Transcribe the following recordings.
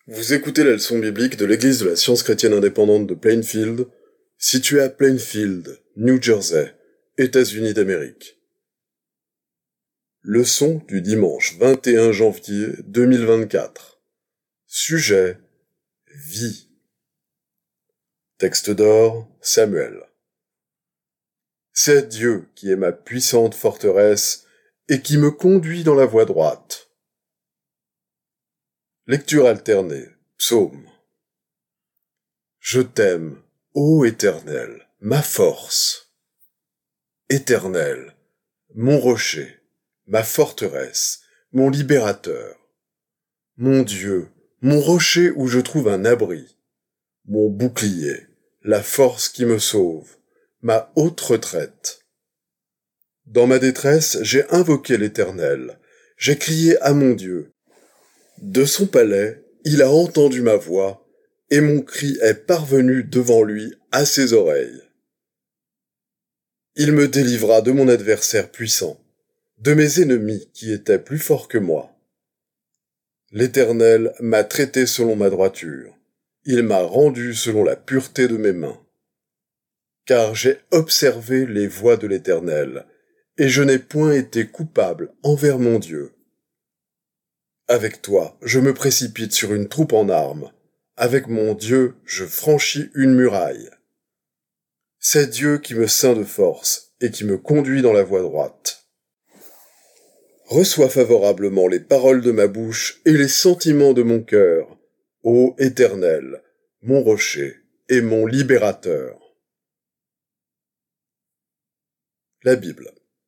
Vous écoutez la leçon biblique de l'Église de la Science chrétienne indépendante de Plainfield, située à Plainfield, New Jersey, États-Unis d'Amérique. Leçon du dimanche 21 janvier 2024. Sujet: Vie. Texte d'or, Samuel. C'est Dieu qui est ma puissante forteresse et qui me conduit dans la voie droite. Lecture alternée, psaume. Je t'aime, ô Éternel, ma force. Éternel, mon rocher, ma forteresse, mon libérateur. Mon Dieu, mon rocher où je trouve un abri. Mon bouclier, la force qui me sauve, ma haute retraite. Dans ma détresse, j'ai invoqué l'Éternel, j'ai crié à mon Dieu. De son palais, il a entendu ma voix, et mon cri est parvenu devant lui à ses oreilles. Il me délivra de mon adversaire puissant, de mes ennemis qui étaient plus forts que moi. L'Éternel m'a traité selon ma droiture, il m'a rendu selon la pureté de mes mains. Car j'ai observé les voies de l'Éternel, et je n'ai point été coupable envers mon Dieu. Avec toi, je me précipite sur une troupe en armes. Avec mon Dieu, je franchis une muraille. C'est Dieu qui me ceint de force et qui me conduit dans la voie droite. Reçois favorablement les paroles de ma bouche et les sentiments de mon cœur, ô Éternel, mon rocher et mon libérateur. La Bible.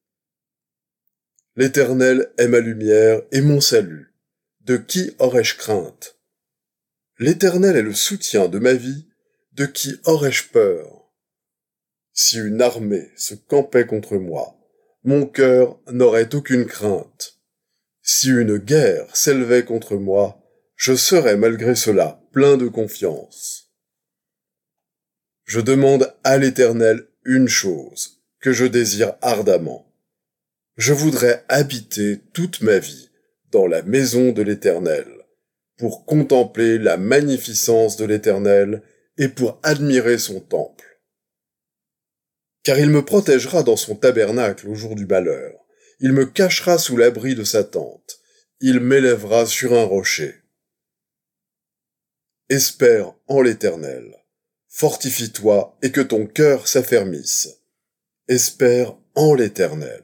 L'Éternel est ma lumière et mon salut. De qui aurais-je crainte? L'Éternel est le soutien de ma vie, de qui aurais-je peur? Si une armée se campait contre moi, mon cœur n'aurait aucune crainte. Si une guerre s'élevait contre moi, je serais malgré cela plein de confiance. Je demande à l'Éternel une chose, que je désire ardemment. Je voudrais habiter toute ma vie dans la maison de l'Éternel, pour contempler la magnificence de l'Éternel et pour admirer son temple. Car il me protégera dans son tabernacle au jour du malheur, il me cachera sous l'abri de sa tente, il m'élèvera sur un rocher. Espère en l'Éternel, fortifie-toi et que ton cœur s'affermisse. Espère en l'Éternel.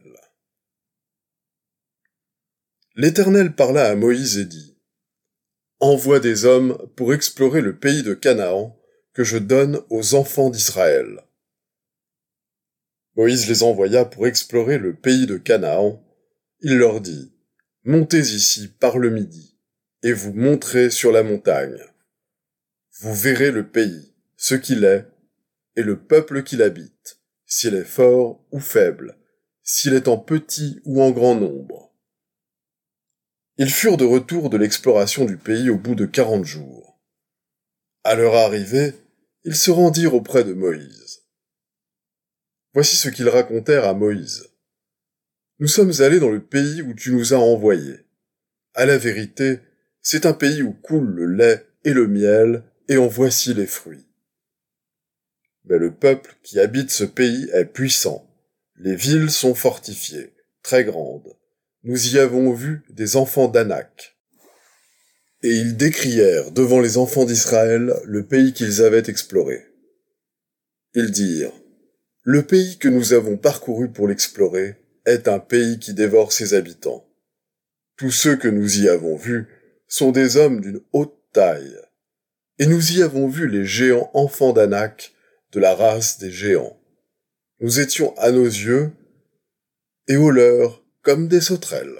L'Éternel parla à Moïse et dit: Envoie des hommes pour explorer le pays de Canaan que je donne aux enfants d'Israël. Moïse les envoya pour explorer le pays de Canaan. Il leur dit: Montez ici par le midi, et vous monterez sur la montagne. Vous verrez le pays, ce qu'il est, et le peuple qui l'habite, s'il est fort ou faible, s'il est en petit ou en grand nombre. Ils furent de retour de l'exploration du pays au bout de 40 jours. À leur arrivée, ils se rendirent auprès de Moïse. Voici ce qu'ils racontèrent à Moïse. Nous sommes allés dans le pays où tu nous as envoyés. À la vérité, c'est un pays où coule le lait et le miel, et en voici les fruits. Mais le peuple qui habite ce pays est puissant. Les villes sont fortifiées, très grandes. Nous y avons vu des enfants d'Anak. Et ils décrièrent devant les enfants d'Israël le pays qu'ils avaient exploré. Ils dirent: Le pays que nous avons parcouru pour l'explorer est un pays qui dévore ses habitants. Tous ceux que nous y avons vus sont des hommes d'une haute taille. Et nous y avons vu les géants enfants d'Anak, de la race des géants. Nous étions à nos yeux, et aux leurs, comme des sauterelles.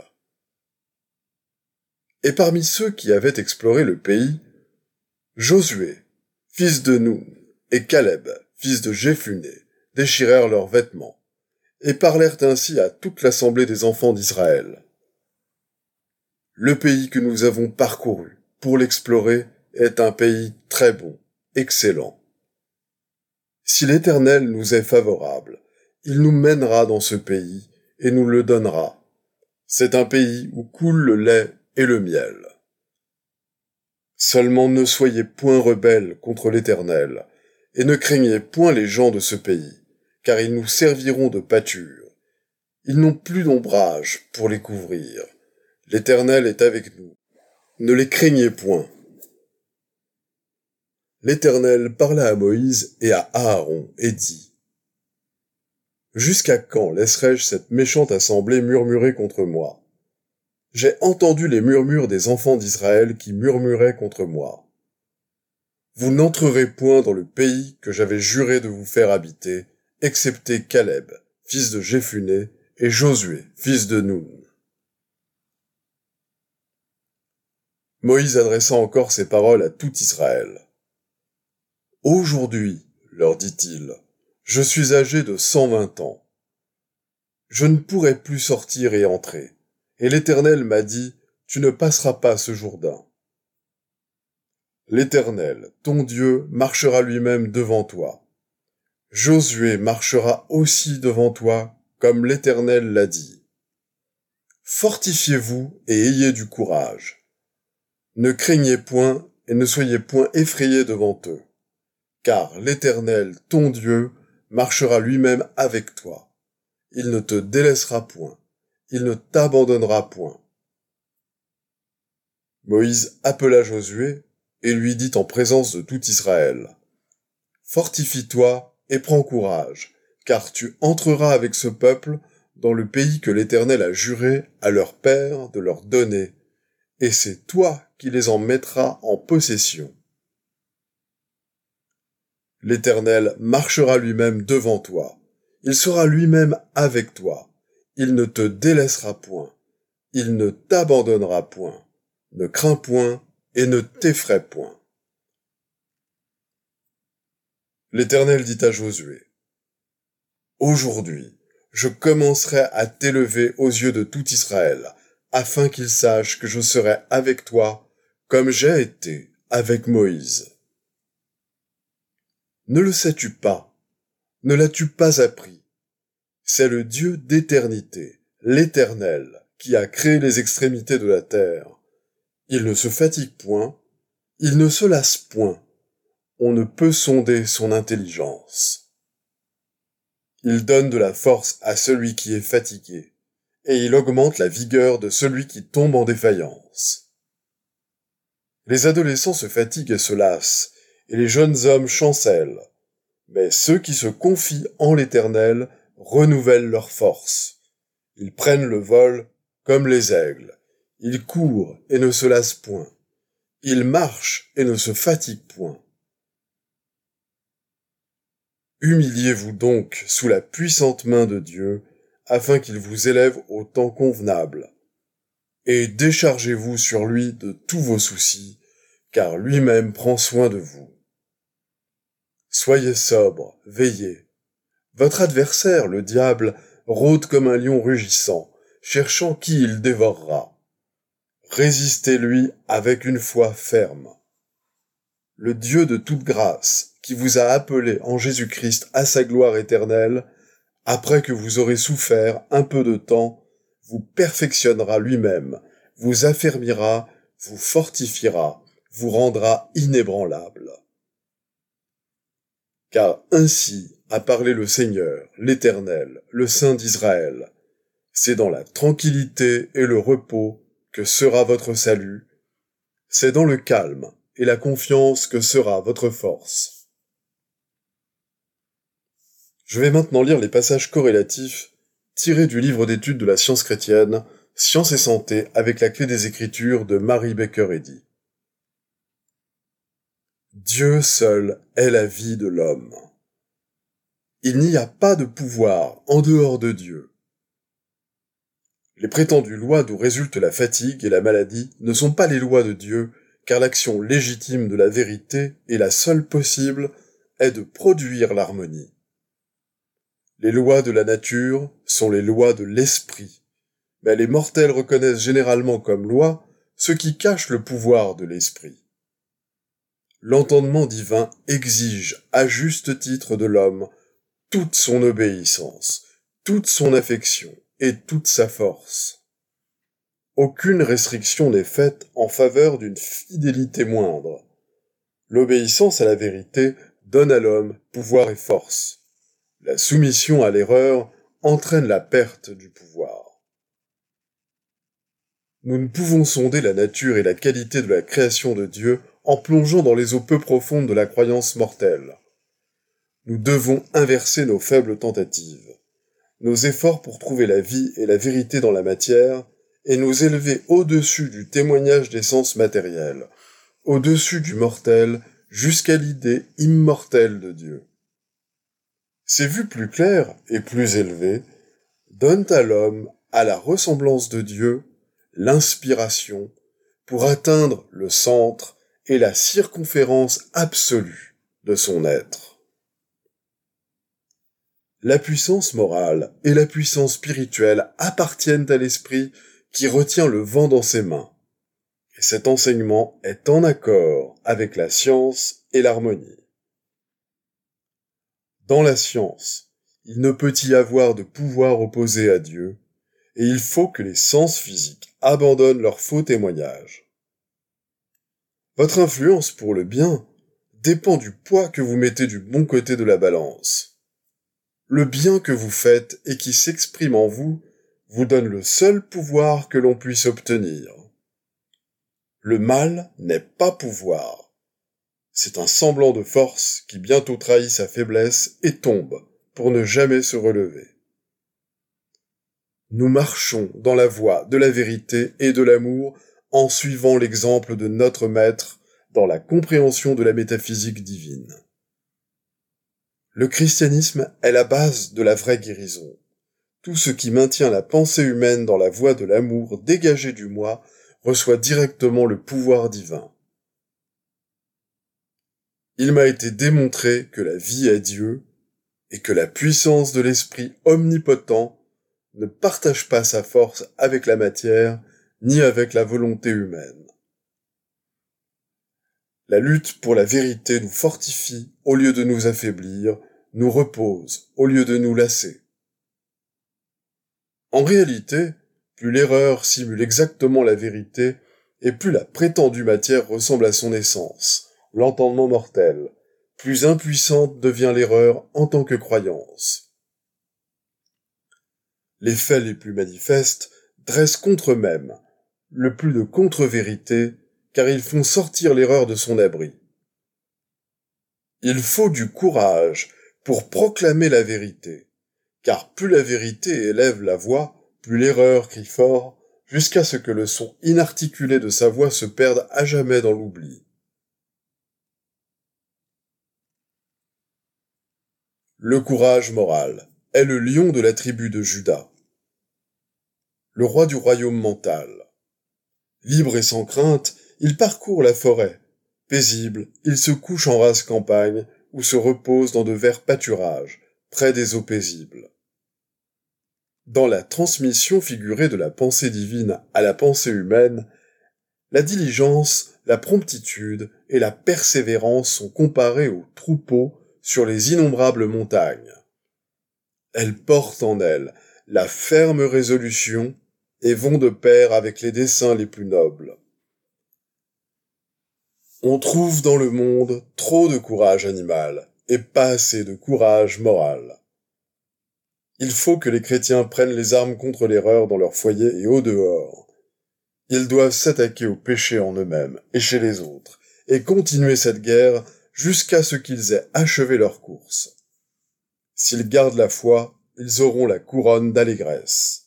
Et parmi ceux qui avaient exploré le pays, Josué, fils de Nun, et Caleb, fils de Jéphuné, déchirèrent leurs vêtements, et parlèrent ainsi à toute l'assemblée des enfants d'Israël. Le pays que nous avons parcouru pour l'explorer est un pays très bon, excellent. Si l'Éternel nous est favorable, il nous mènera dans ce pays et nous le donnera. C'est un pays où coule le lait et le miel. Seulement ne soyez point rebelles contre l'Éternel, et ne craignez point les gens de ce pays, car ils nous serviront de pâture. Ils n'ont plus d'ombrage pour les couvrir. L'Éternel est avec nous. Ne les craignez point. L'Éternel parla à Moïse et à Aaron et dit : Jusqu'à quand laisserai-je cette méchante assemblée murmurer contre moi ? J'ai entendu les murmures des enfants d'Israël qui murmuraient contre moi. Vous n'entrerez point dans le pays que j'avais juré de vous faire habiter, excepté Caleb, fils de Jéphuné, et Josué, fils de Nun. Moïse adressa encore ces paroles à tout Israël. Aujourd'hui, leur dit-il, je suis âgé de 120 ans. Je ne pourrai plus sortir et entrer. Et l'Éternel m'a dit, tu ne passeras pas ce Jourdain. L'Éternel, ton Dieu, marchera lui-même devant toi. Josué marchera aussi devant toi, comme l'Éternel l'a dit. Fortifiez-vous et ayez du courage. Ne craignez point et ne soyez point effrayés devant eux, car l'Éternel, ton Dieu, marchera lui-même avec toi. Il ne te délaissera point, il ne t'abandonnera point. Moïse appela Josué et lui dit en présence de tout Israël : Fortifie-toi et prends courage, car tu entreras avec ce peuple dans le pays que l'Éternel a juré à leurs pères de leur donner, et c'est toi qui les en mettras en possession. L'Éternel marchera lui-même devant toi, il sera lui-même avec toi, il ne te délaissera point, il ne t'abandonnera point, ne crains point et ne t'effraie point. L'Éternel dit à Josué : Aujourd'hui, je commencerai à t'élever aux yeux de tout Israël, afin qu'ils sachent que je serai avec toi, comme j'ai été avec Moïse. Ne le sais-tu pas? Ne l'as-tu pas appris? C'est le Dieu d'éternité, l'Éternel, qui a créé les extrémités de la terre. Il ne se fatigue point, il ne se lasse point. On ne peut sonder son intelligence. Il donne de la force à celui qui est fatigué, et il augmente la vigueur de celui qui tombe en défaillance. Les adolescents se fatiguent et se lassent, et les jeunes hommes chancellent. Mais ceux qui se confient en l'Éternel renouvellent leur force. Ils prennent le vol comme les aigles. Ils courent et ne se lassent point. Ils marchent et ne se fatiguent point. Humiliez-vous donc sous la puissante main de Dieu, afin qu'il vous élève au temps convenable. Et déchargez-vous sur lui de tous vos soucis, car lui-même prend soin de vous. Soyez sobres, veillez. Votre adversaire, le diable, rôde comme un lion rugissant, cherchant qui il dévorera. Résistez-lui avec une foi ferme. Le Dieu de toute grâce, qui vous a appelé en Jésus-Christ à sa gloire éternelle, après que vous aurez souffert un peu de temps, vous perfectionnera lui-même, vous affermira, vous fortifiera, vous rendra inébranlable. Car ainsi a parlé le Seigneur, l'Éternel, le Saint d'Israël. C'est dans la tranquillité et le repos que sera votre salut. C'est dans le calme et la confiance que sera votre force. Je vais maintenant lire les passages corrélatifs tirés du livre d'études de la science chrétienne, Science et santé avec la clé des Écritures de Mary Baker Eddy. Dieu seul est la vie de l'homme. Il n'y a pas de pouvoir en dehors de Dieu. Les prétendues lois d'où résultent la fatigue et la maladie ne sont pas les lois de Dieu, car l'action légitime de la vérité, et la seule possible, est de produire l'harmonie. Les lois de la nature sont les lois de l'esprit, mais les mortels reconnaissent généralement comme loi ce qui cache le pouvoir de l'esprit. L'entendement divin exige, à juste titre de l'homme, toute son obéissance, toute son affection et toute sa force. Aucune restriction n'est faite en faveur d'une fidélité moindre. L'obéissance à la vérité donne à l'homme pouvoir et force. La soumission à l'erreur entraîne la perte du pouvoir. Nous ne pouvons sonder la nature et la qualité de la création de Dieu en plongeant dans les eaux peu profondes de la croyance mortelle. Nous devons inverser nos faibles tentatives, nos efforts pour trouver la vie et la vérité dans la matière, et nous élever au-dessus du témoignage des sens matériels, au-dessus du mortel, jusqu'à l'idée immortelle de Dieu. Ces vues plus claires et plus élevées donnent à l'homme, à la ressemblance de Dieu, l'inspiration pour atteindre le centre et la circonférence absolue de son être. La puissance morale et la puissance spirituelle appartiennent à l'esprit qui retient le vent dans ses mains. Et cet enseignement est en accord avec la science et l'harmonie. Dans la science, il ne peut y avoir de pouvoir opposé à Dieu, et il faut que les sens physiques abandonnent leurs faux témoignages. Votre influence pour le bien dépend du poids que vous mettez du bon côté de la balance. Le bien que vous faites et qui s'exprime en vous vous donne le seul pouvoir que l'on puisse obtenir. Le mal n'est pas pouvoir. C'est un semblant de force qui bientôt trahit sa faiblesse et tombe pour ne jamais se relever. Nous marchons dans la voie de la vérité et de l'amour en suivant l'exemple de notre Maître dans la compréhension de la métaphysique divine. Le christianisme est la base de la vraie guérison. Tout ce qui maintient la pensée humaine dans la voie de l'amour dégagé du moi reçoit directement le pouvoir divin. Il m'a été démontré que la vie est Dieu et que la puissance de l'Esprit omnipotent ne partage pas sa force avec la matière ni avec la volonté humaine. La lutte pour la vérité nous fortifie au lieu de nous affaiblir, nous repose au lieu de nous lasser. En réalité, plus l'erreur simule exactement la vérité, et plus la prétendue matière ressemble à son essence, l'entendement mortel, plus impuissante devient l'erreur en tant que croyance. Les faits les plus manifestes dressent contre eux-mêmes le plus de contre-vérité, car ils font sortir l'erreur de son abri. Il faut du courage pour proclamer la vérité, car plus la vérité élève la voix, plus l'erreur crie fort, jusqu'à ce que le son inarticulé de sa voix se perde à jamais dans l'oubli. Le courage moral est le lion de la tribu de Juda, le roi du royaume mental. Libre et sans crainte, il parcourt la forêt. Paisible, il se couche en rase campagne ou se repose dans de verts pâturages, près des eaux paisibles. Dans la transmission figurée de la pensée divine à la pensée humaine, la diligence, la promptitude et la persévérance sont comparées aux troupeaux sur les innombrables montagnes. Elles portent en elles la ferme résolution et vont de pair avec les desseins les plus nobles. On trouve dans le monde trop de courage animal et pas assez de courage moral. Il faut que les chrétiens prennent les armes contre l'erreur dans leur foyer et au dehors. Ils doivent s'attaquer au péché en eux-mêmes et chez les autres, et continuer cette guerre jusqu'à ce qu'ils aient achevé leur course. S'ils gardent la foi, ils auront la couronne d'allégresse.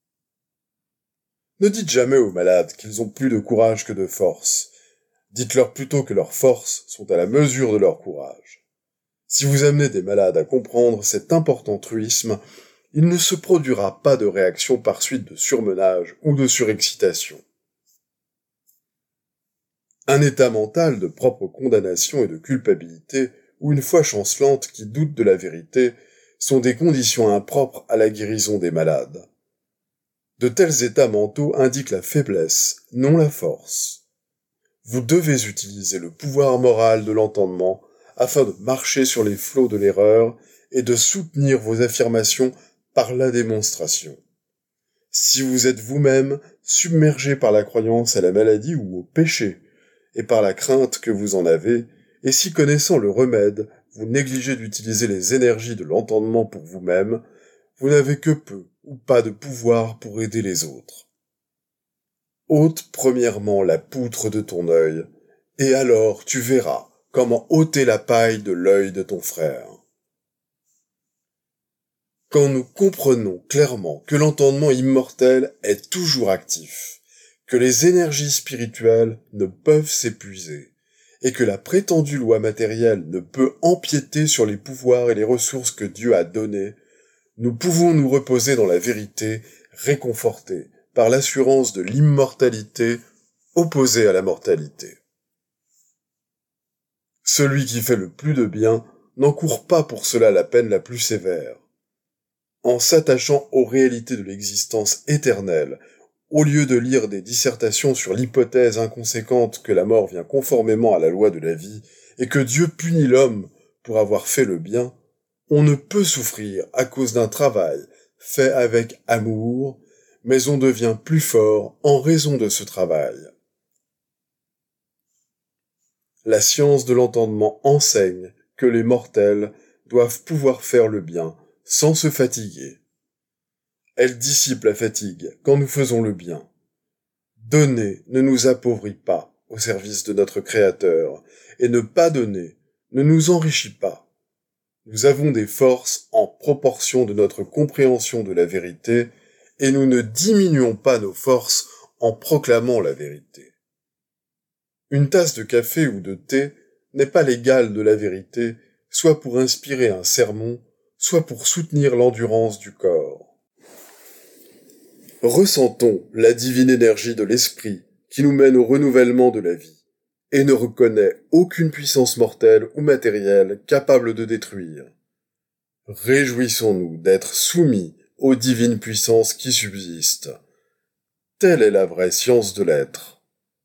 Ne dites jamais aux malades qu'ils ont plus de courage que de force. Dites-leur plutôt que leurs forces sont à la mesure de leur courage. Si vous amenez des malades à comprendre cet important truisme, il ne se produira pas de réaction par suite de surmenage ou de surexcitation. Un état mental de propre condamnation et de culpabilité, ou une foi chancelante qui doute de la vérité, sont des conditions impropres à la guérison des malades. De tels états mentaux indiquent la faiblesse, non la force. Vous devez utiliser le pouvoir moral de l'entendement afin de marcher sur les flots de l'erreur et de soutenir vos affirmations par la démonstration. Si vous êtes vous-même submergé par la croyance à la maladie ou au péché, et par la crainte que vous en avez, et si connaissant le remède, vous négligez d'utiliser les énergies de l'entendement pour vous-même, vous n'avez que peu ou pas de pouvoir pour aider les autres. Ôte premièrement la poutre de ton œil, et alors tu verras comment ôter la paille de l'œil de ton frère. Quand nous comprenons clairement que l'entendement immortel est toujours actif, que les énergies spirituelles ne peuvent s'épuiser, et que la prétendue loi matérielle ne peut empiéter sur les pouvoirs et les ressources que Dieu a donnés, nous pouvons nous reposer dans la vérité, réconfortés par l'assurance de l'immortalité opposée à la mortalité. Celui qui fait le plus de bien n'encourt pas pour cela la peine la plus sévère. En s'attachant aux réalités de l'existence éternelle, au lieu de lire des dissertations sur l'hypothèse inconséquente que la mort vient conformément à la loi de la vie et que Dieu punit l'homme pour avoir fait le bien, on ne peut souffrir à cause d'un travail fait avec amour, mais on devient plus fort en raison de ce travail. La science de l'entendement enseigne que les mortels doivent pouvoir faire le bien sans se fatiguer. Elle dissipe la fatigue quand nous faisons le bien. Donner ne nous appauvrit pas au service de notre Créateur, et ne pas donner ne nous enrichit pas. Nous avons des forces en proportion de notre compréhension de la vérité, et nous ne diminuons pas nos forces en proclamant la vérité. Une tasse de café ou de thé n'est pas l'égale de la vérité, soit pour inspirer un sermon, soit pour soutenir l'endurance du corps. Ressentons la divine énergie de l'esprit qui nous mène au renouvellement de la vie, et ne reconnaît aucune puissance mortelle ou matérielle capable de détruire. Réjouissons-nous d'être soumis aux divines puissances qui subsistent. Telle est la vraie science de l'être.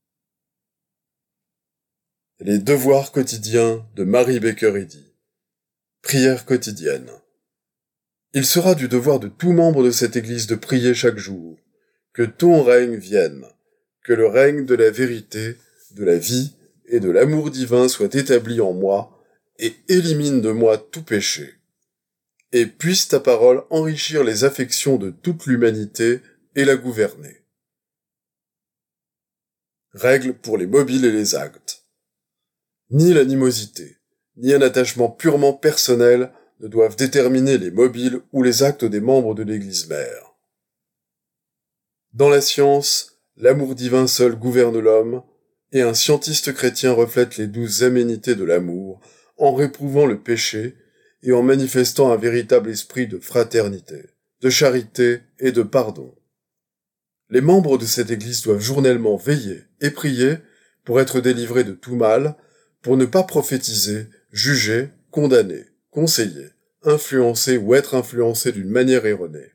Les devoirs quotidiens de Mary Baker Eddy. Prière quotidienne. Il sera du devoir de tout membre de cette Église de prier chaque jour. Que ton règne vienne, que le règne de la vérité, de la vie et de l'amour divin soit établi en moi et élimine de moi tout péché. Et puisse ta parole enrichir les affections de toute l'humanité et la gouverner. Règle pour les mobiles et les actes. Ni l'animosité, ni un attachement purement personnel ne doivent déterminer les mobiles ou les actes des membres de l'Église mère. Dans la science, l'amour divin seul gouverne l'homme, et un scientiste chrétien reflète les douces aménités de l'amour en réprouvant le péché et en manifestant un véritable esprit de fraternité, de charité et de pardon. Les membres de cette Église doivent journellement veiller et prier pour être délivrés de tout mal, pour ne pas prophétiser, juger, condamner, conseiller, influencer ou être influencé d'une manière erronée.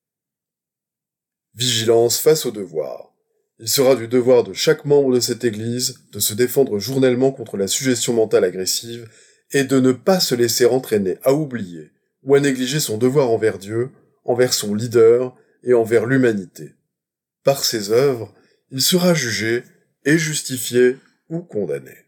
Vigilance face au devoir. Il sera du devoir de chaque membre de cette Église de se défendre journellement contre la suggestion mentale agressive et de ne pas se laisser entraîner à oublier ou à négliger son devoir envers Dieu, envers son leader et envers l'humanité. Par ses œuvres, il sera jugé et justifié ou condamné.